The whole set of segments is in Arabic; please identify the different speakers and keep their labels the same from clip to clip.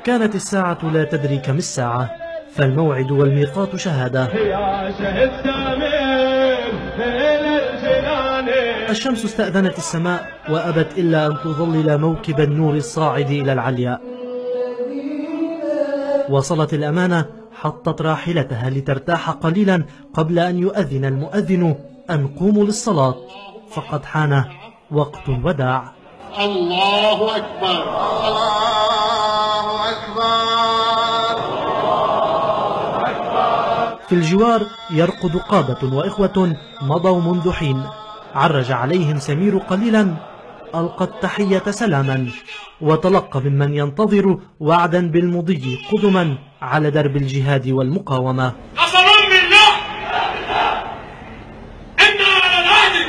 Speaker 1: كانت الساعة لا تدري كم الساعة، فالموعد والميقات شهادة. الشمس استأذنت السماء وأبت إلا أن تظلل موكب النور الصاعد إلى العلياء. وصلت الأمانة حطت راحلتها لترتاح قليلا قبل أن يؤذن المؤذن أن قوموا للصلاة، فقد حان وقت الوداع.
Speaker 2: الله أكبر الله أكبر.
Speaker 1: في الجوار يرقد قادة وإخوة مضوا منذ حين، عرج عليهم سمير قليلا، ألقى التحية سلاما، وتلقى ممن ينتظر وعدا بالمضي قدما على درب الجهاد والمقاومة.
Speaker 3: قسما بالله إنا على الهادي.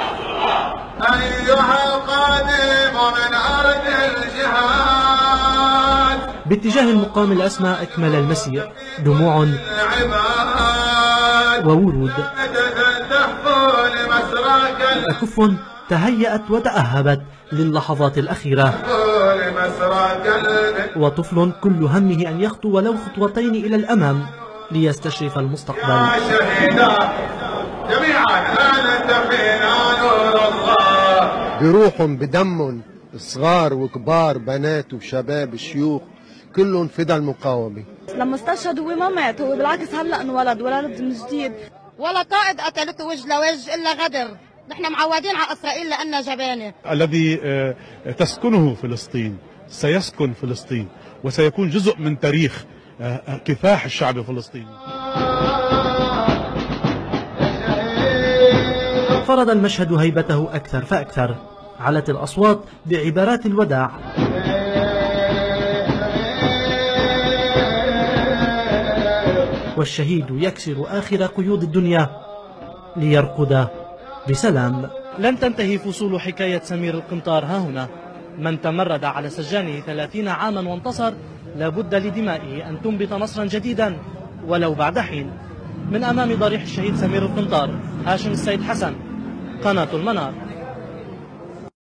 Speaker 2: أيها القادم من أرض الجهاد.
Speaker 1: باتجاه المقام الأسمى أكمل المسير، دموع وورود، أكف تهيأت وتأهبت للحظات الأخيرة، وطفل كل همه أن يخطو ولو خطوتين إلى الأمام ليستشرف المستقبل.
Speaker 4: بروحهم بدمهم، صغار وكبار، بنات وشباب شيوخ، كلهم فدى المقاومة.
Speaker 5: لما استشهد هو ما مات، هو بالعكس هلأ انولد من جديد.
Speaker 6: ولا قائد قتلته وجه لوجه إلا غدر. نحن معودين على إسرائيل لأنها جبانة.
Speaker 7: الذي تسكنه فلسطين سيسكن فلسطين وسيكون جزء من تاريخ كفاح الشعب الفلسطيني.
Speaker 1: فرض المشهد هيبته أكثر فأكثر، علت الأصوات بعبارات الوداع. والشهيد يكسر آخر قيود الدنيا ليرقد بسلام. لن تنتهي فصول حكاية سمير القنطار ها هنا. من تمرد على سجانه 30 عاما وانتصر لابد لدمائه أن تنبت نصرا جديدا ولو بعد حين. من أمام ضريح الشهيد سمير القنطار، هاشم السيد حسن، قناة المنار.